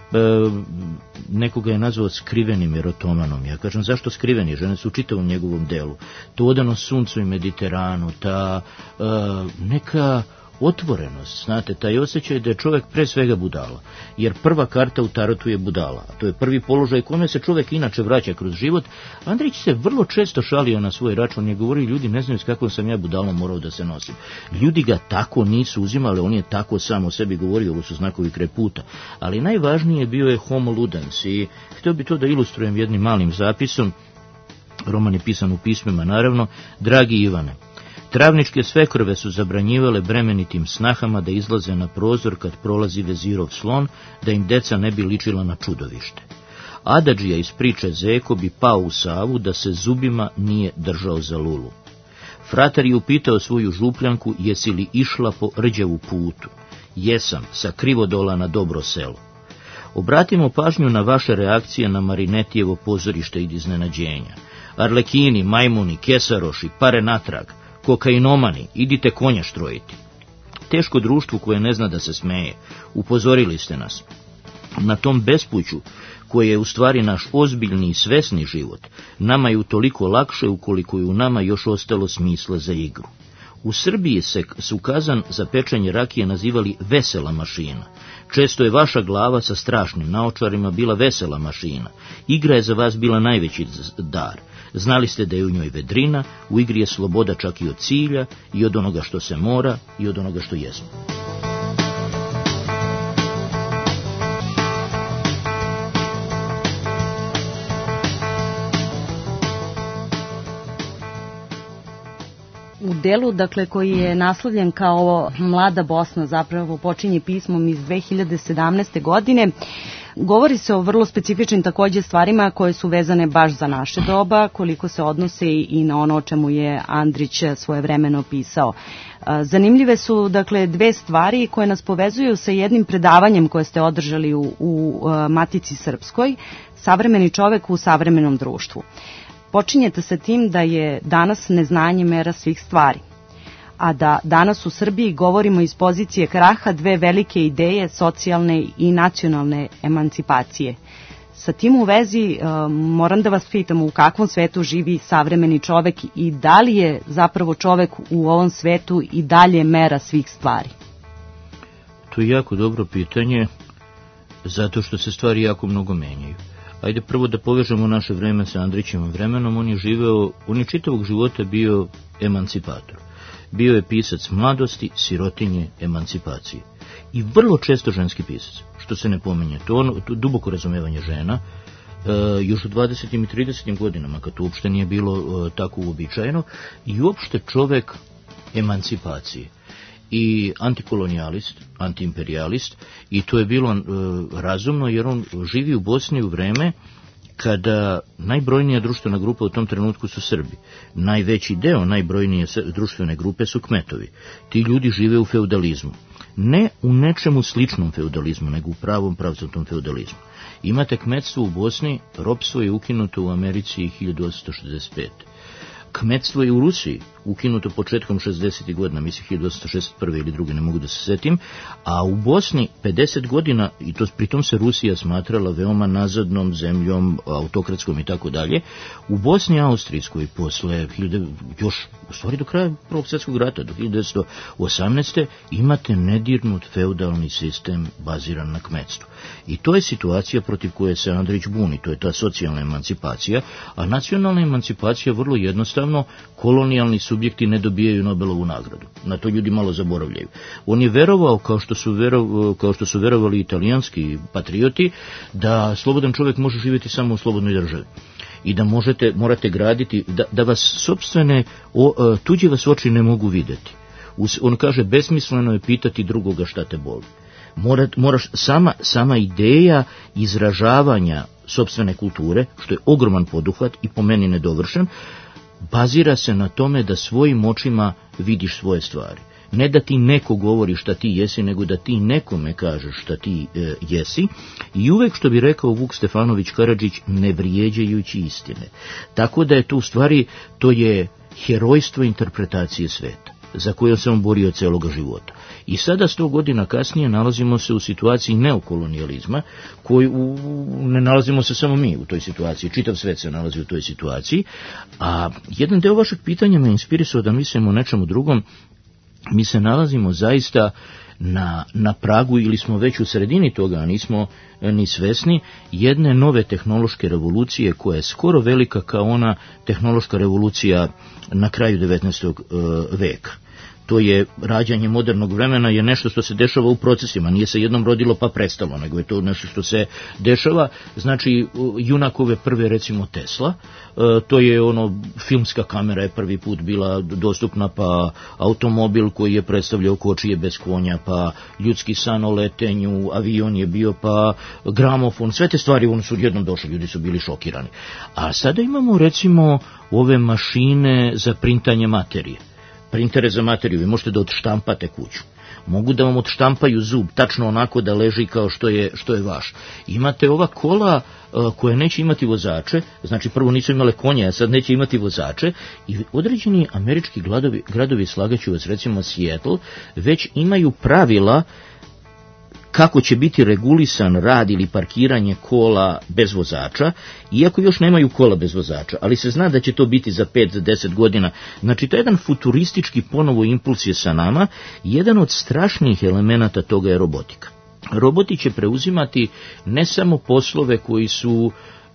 nekoga je nazvao skrivenim erotomanom. Ja kažem, zašto skriveni? Žene su u čitavom njegovom delu. To odanost suncu i Mediteranu, ta neka otvorenost, znate, taj osjećaj da je čovjek pre svega budala. Jer prva karta u tarotu je budala. To je prvi položaj kome se čovjek inače vraća kroz život. Andrić se vrlo često šalio na svoj račun, je govorio, ljudi ne znaju s kakvom sam ja budalom morao da se nosim. Ljudi ga tako nisu uzimali, on je tako sam o sebi govorio, ovo su znakovi kraj puta. Ali najvažnije bio je homo ludens i htio bi to da ilustrujem jednim malim zapisom. Roman je pisan u pismima, naravno. Dragi Ivane, travničke svekrve su zabranjivale bremenitim snahama da izlaze na prozor kad prolazi vezirov slon, da im deca ne bi ličila na čudovište. Adadžija iz priče Zeko bi pao u Savu da se zubima nije držao za lulu. Fratar je upitao svoju župljanku, jesi li išla po rđavu putu. Jesam, sa Krivodola na dobro selo. Obratimo pažnju na vaše reakcije na Marinetijevo pozorište i iznenađenja. Arlekini, majmuni, kesaroši, pare natrag. kokainomani, idite konja štrojiti. Teško društvu koje ne zna da se smeje, upozorili ste nas. Na tom bespuću, koje je u stvari naš ozbiljni i svesni život, nama je utoliko lakše ukoliko je u nama još ostalo smisla za igru. U Srbiji su kazan za pečenje rakije nazivali vesela mašina. Često je vaša glava sa strašnim naočarima bila vesela mašina. Igra je za vas bila najveći dar. Znali ste da je u njoj vedrina, u igri je sloboda čak i od cilja, i od onoga što se mora, i od onoga što jesmo. U delu, dakle, koji je naslovljen kao Mlada Bosna, zapravo počinje pismom iz 2017. godine, govori se o vrlo specifičnim takođe stvarima koje su vezane baš za naše doba, koliko se odnose i na ono o čemu je Andrić svojevremeno pisao. Zanimljive su, dakle, dve stvari koje nas povezuju sa jednim predavanjem koje ste održali u Matici Srpskoj, Savremeni čovek u savremenom društvu. Počinjete sa tim da je danas neznanje mera svih stvari, a da danas u Srbiji govorimo iz pozicije kraha dve velike ideje socijalne i nacionalne emancipacije. Sa tim u vezi moram da vas pitam u kakvom svetu živi savremeni čovek i da li je zapravo čovek u ovom svetu i dalje mera svih stvari? To je jako dobro pitanje, zato što se stvari jako mnogo menjaju. Ajde prvo da povežemo naše vreme sa Andrićevim vremenom. On je čitavog života bio emancipator. Bio je pisac mladosti, sirotinje, emancipacije. I vrlo često ženski pisac, što se ne pominje. To duboko razumevanje žena, još u 20. i 30. godinama, kad to uopšte nije bilo tako uobičajeno, i uopšte čovek emancipacije. I antikolonijalist, antiimperijalist, i to je bilo razumno jer on živi u Bosni u vreme kada najbrojnija društvena grupa u tom trenutku su Srbi. Najveći deo najbrojnije društvene grupe su kmetovi. Ti ljudi žive u feudalizmu. Ne u nečemu sličnom feudalizmu, nego u pravom pravcatom feudalizmu. Imate kmetstvo u Bosni, ropstvo je ukinuto u Americi 1865. Kmetstvo je u Rusiji ukinuto početkom 60. godina, mislim 1861. ili druge, ne mogu da se setim, a u Bosni 50 godina, i to pritom se Rusija smatrala veoma nazadnom zemljom, autokratskom i tako dalje, u Bosni Austrijskoj posle, još u stvari do kraja Prvog svjetskog rata, do 1918. imate nedirnut feudalni sistem baziran na kmetstvu. I to je situacija protiv koje se Andrić buni, to je ta socijalna emancipacija, a nacionalna emancipacija vrlo jednostavno, kolonijalni subjekti ne dobijaju Nobelovu nagradu. Na to ljudi malo zaboravljaju. On je verovao, kao što su verovali italijanski patrioti, da slobodan čovjek može živjeti samo u slobodnoj državi. I da morate graditi, da vas sopstvene, tuđe vas oči ne mogu vidjeti. On kaže, besmisleno je pitati drugoga šta te boli. Moraš, sama ideja izražavanja sopstvene kulture, što je ogroman poduhvat i po meni nedovršen, bazira se na tome da svojim očima vidiš svoje stvari. Ne da ti neko govori šta ti jesi, nego da ti nekome kažeš šta ti jesi. I uvek, što bi rekao Vuk Stefanović Karadžić, ne vrijeđajući istine. Tako da je to u stvari, to je herojstvo interpretacije sveta, za koje se on borio celoga života. I sada 100 godina kasnije nalazimo se u situaciji neokolonijalizma, ne nalazimo se samo mi u toj situaciji, čitav svet se nalazi u toj situaciji, a jedan deo vašeg pitanja me inspirisao da mislim o nečemu drugom. Mi se nalazimo zaista na pragu, ili smo već u sredini toga, a nismo ni svesni, jedne nove tehnološke revolucije koja je skoro velika kao ona tehnološka revolucija na kraju 19. veka. To je rađanje modernog vremena, je nešto što se dešava u procesima, nije se jednom rodilo pa prestalo, nego je to nešto što se dešava. Znači, junakove prve, recimo Tesla, to je filmska kamera je prvi put bila dostupna, pa automobil koji je predstavljao kočije bez konja, pa ljudski san o letenju, avion je bio, pa gramofon, sve te stvari su jednom došli, ljudi su bili šokirani. A sada imamo, recimo, ove mašine za printanje materije. Printere za materiju, vi možete da odštampate kuću. mogu da vam odštampaju zub, tačno onako da leži kao što je vaš. Imate ova kola koje neće imati vozače, znači prvo nisu imale konje, a sad neće imati vozače, i određeni američki gradovi, slagaću vas, recimo Seattle, već imaju pravila kako će biti regulisan rad ili parkiranje kola bez vozača, iako još nemaju kola bez vozača, ali se zna da će to biti za 5-10 godina. Znači, to je jedan futuristički ponovo impuls je sa nama. Jedan od strašnijih elemenata toga je robotika. Roboti će preuzimati ne samo poslove koji su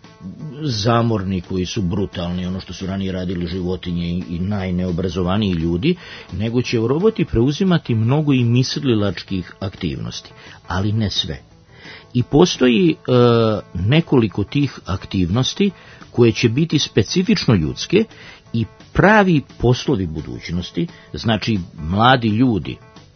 zamorni, koji su brutalni, ono što su ranije radili životinje i najneobrazovaniji ljudi, nego će roboti preuzimati mnogo i mislilačkih aktivnosti, ali ne sve. I postoji nekoliko tih aktivnosti koje će biti specifično ljudske i pravi poslovi budućnosti, znači mladi ljudi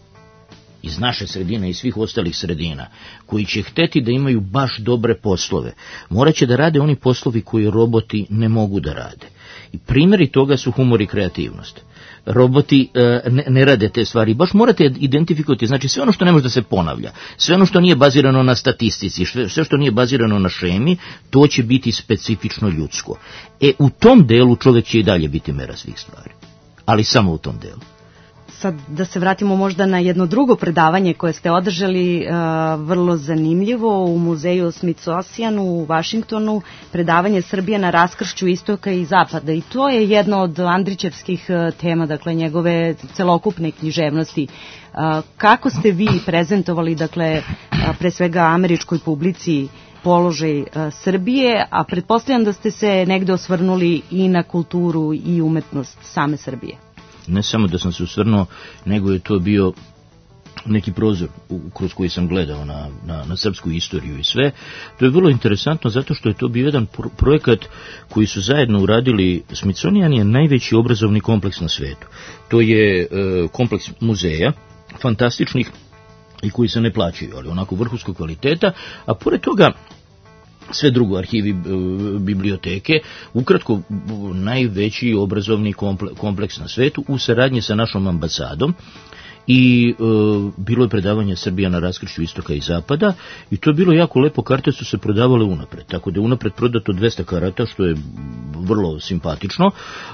iz naše sredine i svih ostalih sredina, koji će hteti da imaju baš dobre poslove, morat će da rade oni poslovi koji roboti ne mogu da rade. I primjeri toga su humor i kreativnost. Roboti ne rade te stvari, baš morate identifikovati, znači sve ono što ne može da se ponavlja, sve ono što nije bazirano na statistici, sve što nije bazirano na šemi, to će biti specifično ljudsko. U tom delu čovjek će i dalje biti mera svih stvari, ali samo u tom delu. Sad da se vratimo možda na jedno drugo predavanje koje ste održali, vrlo zanimljivo, u muzeju Smithsonianu u Vašingtonu, predavanje Srbije na raskršću istoka i zapada. I to je jedno od Andrićevskih tema, dakle njegove celokupne književnosti. Kako ste vi prezentovali, dakle, pre svega američkoj publici, položaj Srbije, a pretpostavljam da ste se negde osvrnuli i na kulturu i umetnost same Srbije? Ne samo da sam se osvrnuo, nego je to bio neki prozor kroz koji sam gledao na srpsku istoriju i sve. To je vrlo interesantno zato što je to bio jedan projekat koji su zajedno uradili. Smithsonian je najveći obrazovni kompleks na svetu. To je kompleks muzeja, fantastičnih i koji se ne plaćaju, ali onako vrhunskog kvaliteta, a pored toga sve drugo, arhivi, biblioteke, ukratko najveći obrazovni kompleks na svetu u saradnji sa našom ambasadom. I bilo je predavanje Srbija na raskršću istoka i zapada i to je bilo jako lepo, karte su se prodavale unapred, tako da je unapred prodato 200 karata, što je vrlo simpatično.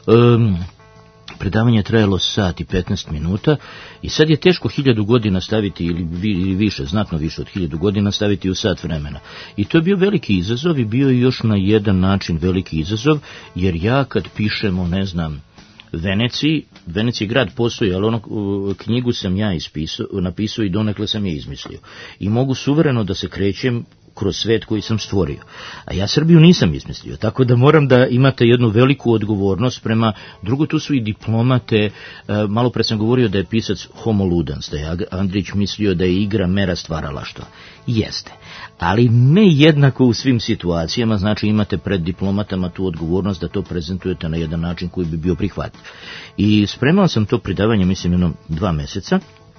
Predavanje je trajalo sat i 15 minuta i sad je teško 1000 godina staviti ili više, znatno više od 1000 godina staviti u sat vremena. I to je bio veliki izazov i bio je još na jedan način veliki izazov, jer ja kad pišemo, ne znam, Veneciji grad postoji, ali knjigu sam ja napisao i donekle sam je izmislio. I mogu suvereno da se krećem kroz svet koji sam stvorio. A ja Srbiju nisam izmislio, tako da moram da imate jednu veliku odgovornost prema, drugo, tu su i diplomate. Malo pre sam govorio da je pisac homo ludens, da je Andrić mislio da je igra mera stvaralaštva. Jeste, ali ne jednako u svim situacijama, znači imate pred diplomatama tu odgovornost da to prezentujete na jedan način koji bi bio prihvatljiv. I spremao sam to predavanje, mislim, jedno 2 meseca,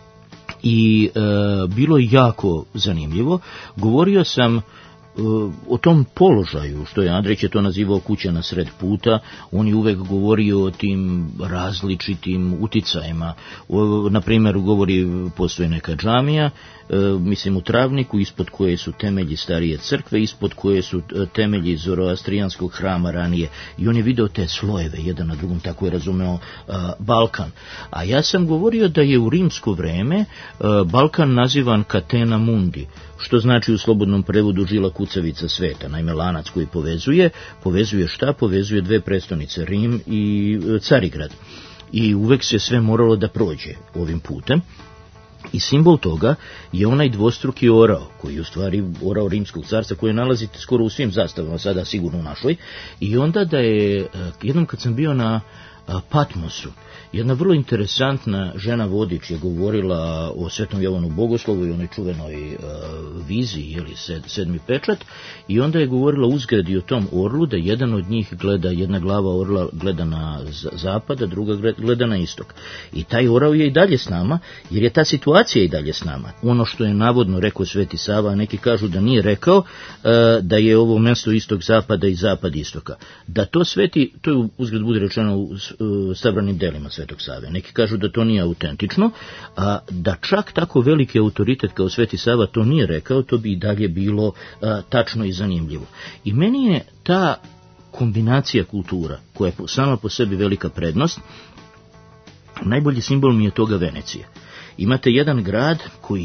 i bilo je jako zanimljivo. Govorio sam o tom položaju, što je Andrić je to nazivao kuća na sred puta. On je uvek govorio o tim različitim uticajima. Na primjer, govori, postoji neka džamija, mislim u Travniku, ispod koje su temelji starije crkve, ispod koje su temelji zoroastrijanskog hrama ranije. I on je video te slojeve jedan na drugom, tako je razumeo Balkan. A ja sam govorio da je u rimsko vreme Balkan nazivan Catena Mundi, što znači u slobodnom prevodu žila kucavica sveta, naime lanac koji povezuje šta? Povezuje 2 prestonice, Rim i Carigrad. I uvek se sve moralo da prođe ovim putem. I simbol toga je onaj dvostruki orao, koji je u stvari orao rimskog carstva, koji nalazite skoro u svim zastavama, sada sigurno u našoj. I onda da je, jednom kad sam bio na Patmosu, jedna vrlo interesantna žena vodič je govorila o Svetom Jovanu Bogoslovu i onoj čuvenoj viziji, ili 7. pečat, i onda je govorila uzgradi o tom orlu, da jedan od njih gleda, jedna glava orla gleda na zapad, a druga gleda na istok. I taj orao je i dalje s nama, jer je ta situacija i dalje s nama. Ono što je navodno rekao Sveti Sava, a neki kažu da nije rekao, da je ovo mesto istok zapada i zapad istoka. Da to Sveti, to je uzgled bude rečeno sabranim delima Svetog Save. Neki kažu da to nije autentično, a da čak tako veliki autoritet kao Sveti Sava to nije rekao, to bi i dalje bilo tačno i zanimljivo. I meni je ta kombinacija kultura, koja je sama po sebi velika prednost, najbolji simbol mi je toga Venecija. Imate jedan grad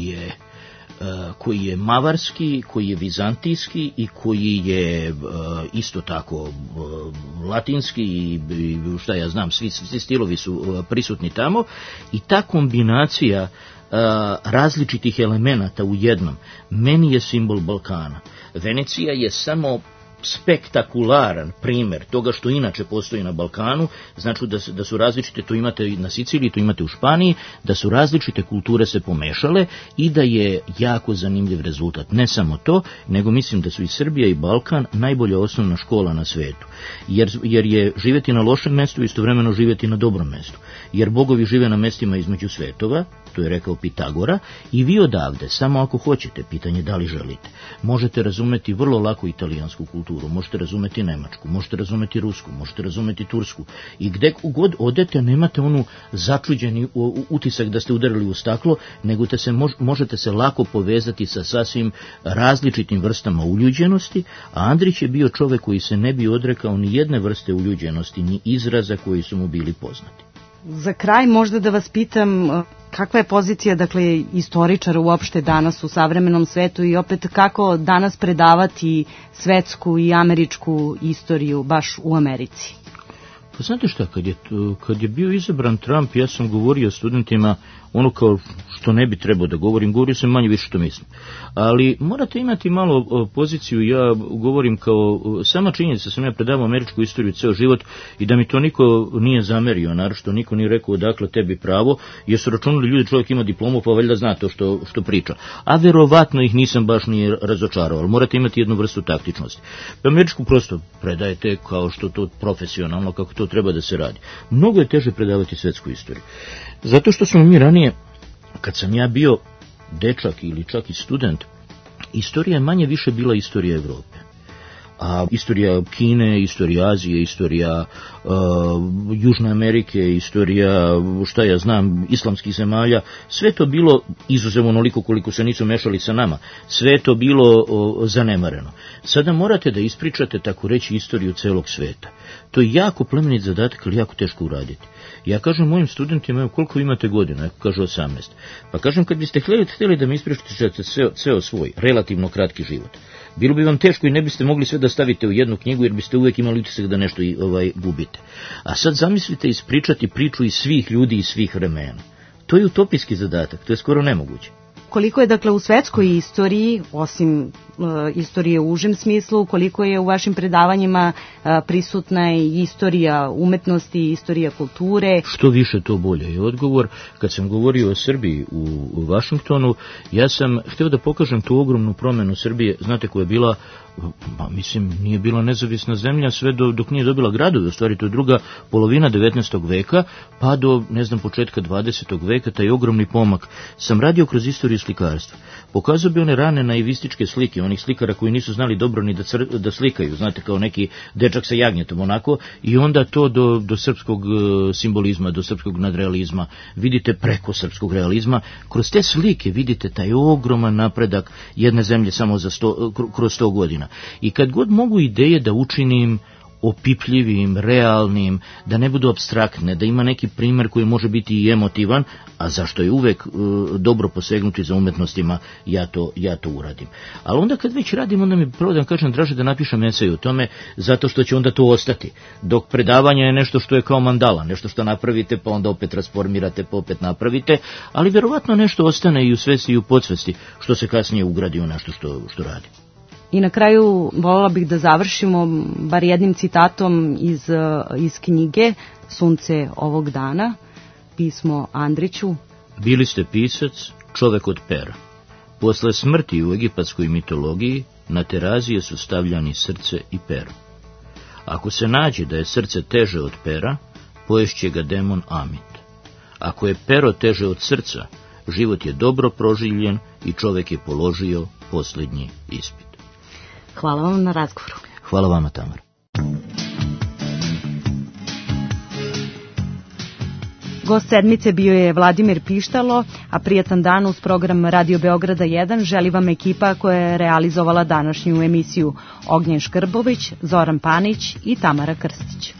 koji je mavarski, koji je vizantijski i koji je isto tako latinski i šta ja znam, svi stilovi su prisutni tamo i ta kombinacija različitih elemenata u jednom, meni je simbol Balkana. Venecija je samo spektakularan primjer toga što inače postoji na Balkanu, znači da su različite, to imate na Siciliji, to imate u Španiji, da su različite kulture se pomešale i da je jako zanimljiv rezultat. Ne samo to, nego mislim da su i Srbija i Balkan najbolja osnovna škola na svetu. Jer je živjeti na lošem mjestu istovremeno živjeti na dobrom mjestu. Jer bogovi žive na mjestima između svetova, to je rekao Pitagora, i vi odavde, samo ako hoćete, pitanje da li želite, možete razumeti vrlo lako italijansku kulturu, možete razumeti nemačku, možete razumeti rusku, možete razumeti tursku i gdje god odete nemate onu začuđeni utisak da ste udarili u staklo, nego možete se lako povezati sa sasvim različitim vrstama uljuđenosti, a Andrić je bio čovjek koji se ne bi odrekao ni jedne vrste uljuđenosti, ni izraza koji su mu bili poznati. Za kraj možda da vas pitam kakva je pozicija, dakle, istoričara uopšte danas u savremenom svetu i opet kako danas predavati svetsku i američku istoriju baš u Americi? Pa znate šta, kad je bio izabran Trump, ja sam govorio studentima ono kao što ne bi trebao da govorio sam manje više što mislim. Ali morate imati malo poziciju, ja govorim kao sama činjenica, sam ja predavao američku istoriju ceo život i da mi to niko nije zamerio, naročito niko nije rekao odakle tebi pravo, jer su računali ljudi, čovjek ima diplomu pa valjda zna to što priča. A verovatno ih nisam baš ni razočarao, ali morate imati jednu vrstu taktičnosti. Pa američku prosto predajete kao što to profesionalno, kako to treba da se radi. Mnogo je teže predavati svetsku istoriju. Zato što smo mi ranije, kad sam ja bio dečak ili čak i student, istorija je manje više bila istorija Evrope. A istorija Kine, istorija Azije, istorija Južne Amerike, istorija, šta ja znam, islamskih zemalja, sve to bilo, izuzev onoliko koliko se nisu mešali sa nama, sve to bilo zanemareno. Sada morate da ispričate, tako reći, istoriju celog sveta. To je jako plemenit zadatak, ali jako teško uraditi. Ja kažem mojim studentima, koliko imate godina, ako kažu 18. Pa kažem, kad biste htjeli da mi ispričate ceo svoj, relativno kratki život, bilo bi vam teško i ne biste mogli sve da stavite u jednu knjigu, jer biste uvijek imali utisak da nešto gubite. A sad zamislite ispričati priču iz svih ljudi i svih vremena. To je utopijski zadatak, to je skoro nemoguće. Koliko je dakle u svetskoj istoriji, osim istorije u užem smislu, koliko je u vašim predavanjima prisutna i istorija umetnosti, istorija kulture? Što više to bolje je odgovor. Kad sam govorio o Srbiji u Vašingtonu, ja sam htio da pokažem tu ogromnu promjenu Srbije, znate, koja je bila, nije bila nezavisna zemlja sve dok nije dobila gradove, u stvari to je druga polovina 19. veka, pa do, početka 20. veka, taj ogromni pomak. Sam radio kroz istoriju slikarstva. Pokazao bi one rane naivističke slike, onih slikara koji nisu znali dobro ni da slikaju, znate, kao neki dečak sa jagnjetom onako, i onda to do srpskog simbolizma, do srpskog nadrealizma, vidite preko srpskog realizma, kroz te slike vidite taj ogroman napredak jedne zemlje samo kroz 100 godina. I kad god mogu ideje da učinim opipljivim, realnim, da ne budu apstraktne, da ima neki primjer koji može biti i emotivan, a zašto je uvek dobro posegnuti za umetnostima, ja to uradim. Ali onda kad već radim, onda mi prvo da vam kažem, draže da napišem esej o tome, zato što će onda to ostati. Dok predavanje je nešto što je kao mandala, nešto što napravite, pa onda opet rasformirate, pa opet napravite, ali verovatno nešto ostane i u svesti i u podsvesti, što se kasnije ugradi u nešto što radi. I na kraju voljela bih da završimo bar jednim citatom iz knjige Sunce ovog dana, pismo Andriću. Bili ste pisac, čovek od pera. Posle smrti u egipatskoj mitologiji na terazije su stavljani srce i pero. Ako se nađe da je srce teže od pera, poješće ga demon Amit. Ako je pero teže od srca, život je dobro proživljen i čovek je položio posljednji ispit. Hvala vam na razgovoru. Hvala vama, Tamara. Gost sedmice bio je Vladimir Pištalo, a prijatan dan uz program Radio Beograda 1 želi vam ekipa koja je realizovala današnju emisiju: Ognjen Škrbović, Zoran Panić i Tamara Krstić.